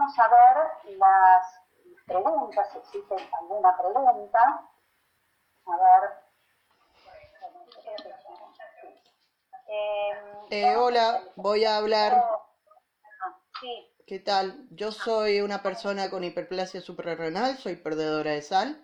vamos a ver las preguntas, si existe alguna pregunta. A ver. Hola, voy a hablar. Sí. ¿Qué tal? Yo soy una persona con hiperplasia suprarrenal, soy perdedora de sal.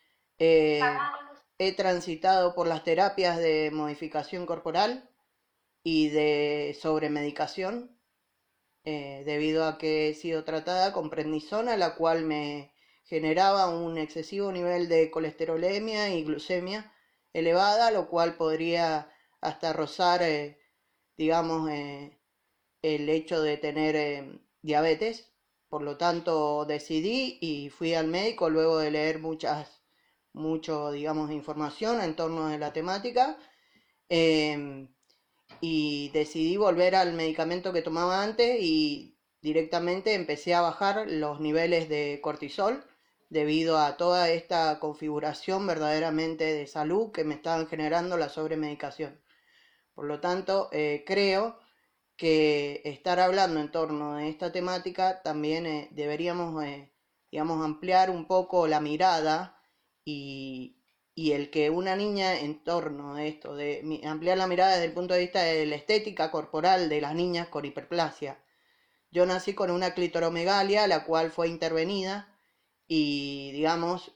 He transitado por las terapias de modificación corporal y de sobremedicación, debido a que he sido tratada con prednisona, la cual me generaba un excesivo nivel de colesterolemia y glucemia elevada, lo cual podría hasta rozar, digamos, el hecho de tener diabetes. Por lo tanto, decidí y fui al médico luego de leer mucho, digamos, información en torno de la temática, y decidí volver al medicamento que tomaba antes y directamente empecé a bajar los niveles de cortisol debido a toda esta configuración verdaderamente de salud que me estaban generando la sobremedicación. Por lo tanto, creo que estar hablando en torno a esta temática también deberíamos, digamos, ampliar un poco la mirada y, y el que una niña en torno a esto, de ampliar la mirada desde el punto de vista de la estética corporal de las niñas con hiperplasia. Yo nací con una clitoromegalia, la cual fue intervenida y, digamos,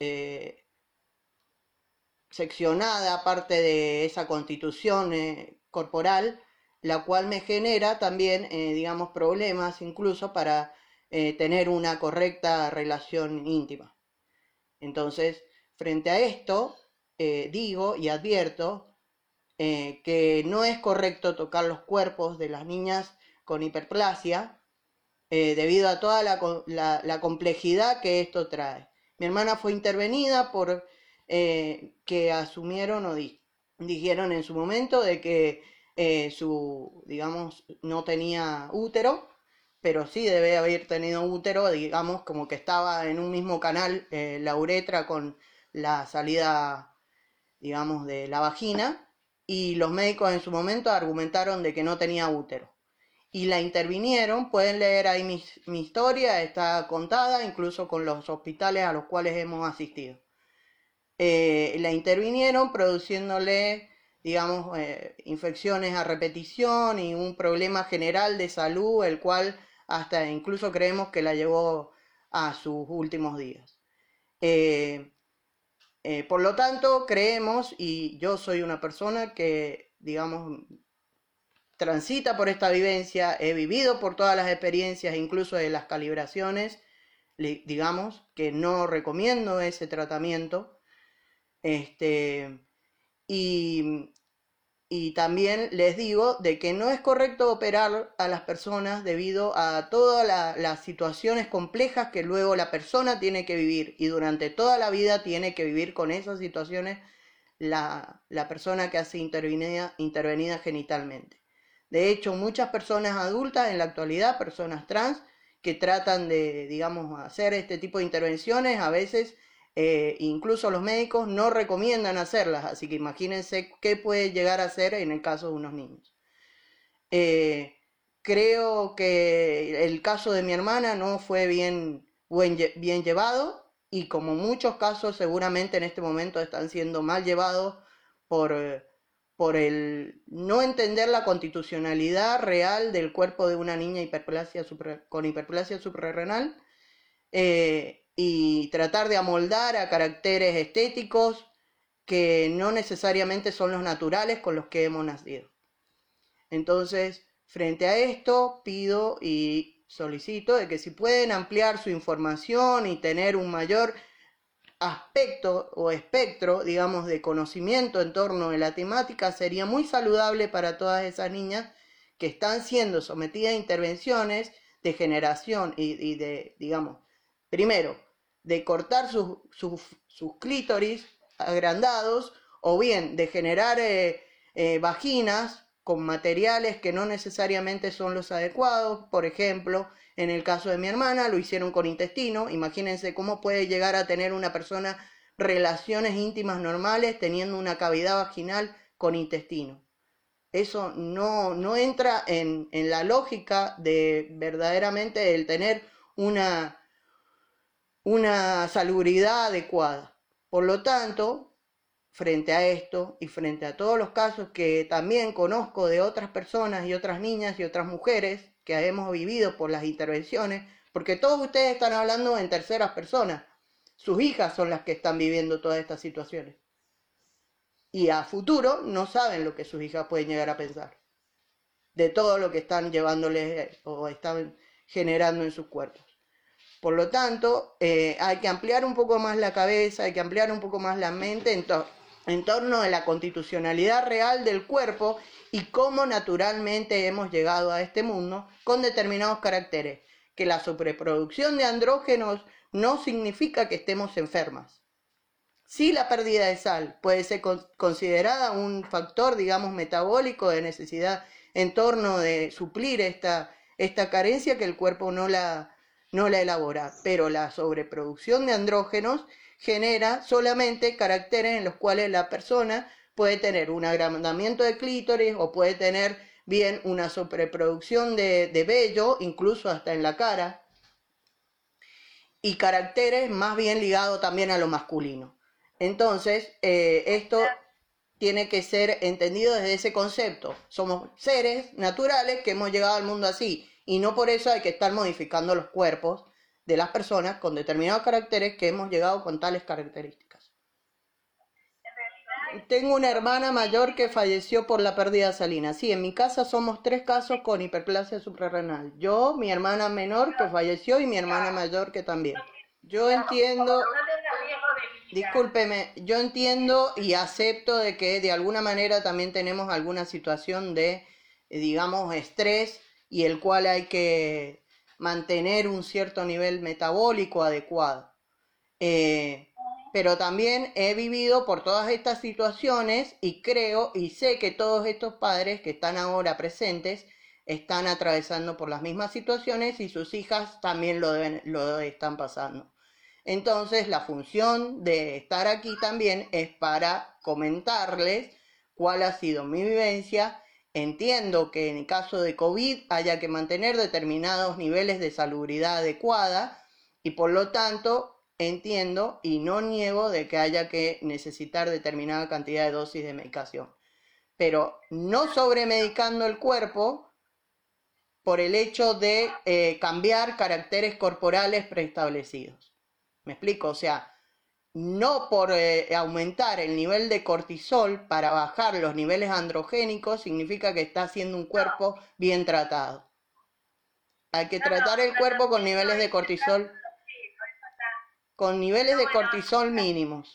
seccionada parte de esa constitución corporal, la cual me genera también, digamos, problemas incluso para tener una correcta relación íntima. Entonces, frente a esto, digo y advierto que no es correcto tocar los cuerpos de las niñas con hiperplasia, debido a toda la complejidad que esto trae. Mi hermana fue intervenida por que asumieron o dijeron en su momento de que digamos, no tenía útero, pero sí debe haber tenido útero, digamos, como que estaba en un mismo canal, la uretra con la salida, digamos, de la vagina, y los médicos en su momento argumentaron de que no tenía útero. Y la intervinieron, pueden leer ahí mi historia, está contada, incluso con los hospitales a los cuales hemos asistido. La intervinieron produciéndole, digamos, infecciones a repetición y un problema general de salud, el cual hasta incluso creemos que la llevó a sus últimos días. Por lo tanto, creemos, y yo soy una persona que, digamos, transita por esta vivencia, he vivido por todas las experiencias, incluso de las calibraciones, digamos, que no recomiendo ese tratamiento. Y, y también les digo de que no es correcto operar a las personas debido a todas las situaciones complejas que luego la persona tiene que vivir, y durante toda la vida tiene que vivir con esas situaciones la persona que hace intervenida genitalmente. De hecho, muchas personas adultas en la actualidad, personas trans, que tratan de, digamos, hacer este tipo de intervenciones, a veces incluso los médicos no recomiendan hacerlas, así que imagínense qué puede llegar a ser en el caso de unos niños. Creo que el caso de mi hermana no fue bien llevado, y como muchos casos seguramente en este momento están siendo mal llevados por el no entender la constitucionalidad real del cuerpo de una niña con hiperplasia suprarrenal, y tratar de amoldar a caracteres estéticos que no necesariamente son los naturales con los que hemos nacido. Entonces, frente a esto, pido y solicito de que si pueden ampliar su información y tener un mayor aspecto o espectro, digamos, de conocimiento en torno a la temática, sería muy saludable para todas esas niñas que están siendo sometidas a intervenciones de generación y de, digamos, primero, de cortar sus clítoris agrandados, o bien de generar vaginas con materiales que no necesariamente son los adecuados. Por ejemplo, en el caso de mi hermana lo hicieron con intestino. Imagínense cómo puede llegar a tener una persona relaciones íntimas normales teniendo una cavidad vaginal con intestino. Eso no entra en la lógica de verdaderamente el tener una salubridad adecuada. Por lo tanto, frente a esto y frente a todos los casos que también conozco de otras personas y otras niñas y otras mujeres que hemos vivido por las intervenciones, porque todos ustedes están hablando en terceras personas, sus hijas son las que están viviendo todas estas situaciones. Y a futuro no saben lo que sus hijas pueden llegar a pensar de todo lo que están llevándoles o están generando en sus cuerpos. Por lo tanto, hay que ampliar un poco más la cabeza, hay que ampliar un poco más la mente en torno a la constitucionalidad real del cuerpo y cómo naturalmente hemos llegado a este mundo con determinados caracteres. Que la sobreproducción de andrógenos no significa que estemos enfermas. Sí, la pérdida de sal puede ser considerada un factor, digamos, metabólico de necesidad en torno de suplir esta carencia que el cuerpo no la elabora, pero la sobreproducción de andrógenos genera solamente caracteres en los cuales la persona puede tener un agrandamiento de clítoris o puede tener bien una sobreproducción de vello, incluso hasta en la cara, y caracteres más bien ligados también a lo masculino. Entonces, esto tiene que ser entendido desde ese concepto. Somos seres naturales que hemos llegado al mundo así, y no por eso hay que estar modificando los cuerpos de las personas con determinados caracteres que hemos llegado con tales características. Tengo una hermana mayor que falleció por la pérdida salina. Sí, en mi casa somos 3 casos con hiperplasia suprarrenal. Yo, mi hermana menor que falleció y mi hermana mayor que también. Yo entiendo, discúlpeme, yo entiendo y acepto de que de alguna manera también tenemos alguna situación de, digamos, estrés y el cual hay que mantener un cierto nivel metabólico adecuado. Pero también he vivido por todas estas situaciones y creo y sé que todos estos padres que están ahora presentes están atravesando por las mismas situaciones y sus hijas también lo están pasando. Entonces, la función de estar aquí también es para comentarles cuál ha sido mi vivencia. Entiendo que en el caso de COVID haya que mantener determinados niveles de salubridad adecuada y por lo tanto entiendo y no niego de que haya que necesitar determinada cantidad de dosis de medicación, pero no sobremedicando el cuerpo por el hecho de cambiar caracteres corporales preestablecidos. ¿Me explico? O sea, no por aumentar el nivel de cortisol para bajar los niveles androgénicos significa que está haciendo un cuerpo bien tratado. Hay que tratar el cuerpo con niveles de cortisol mínimos.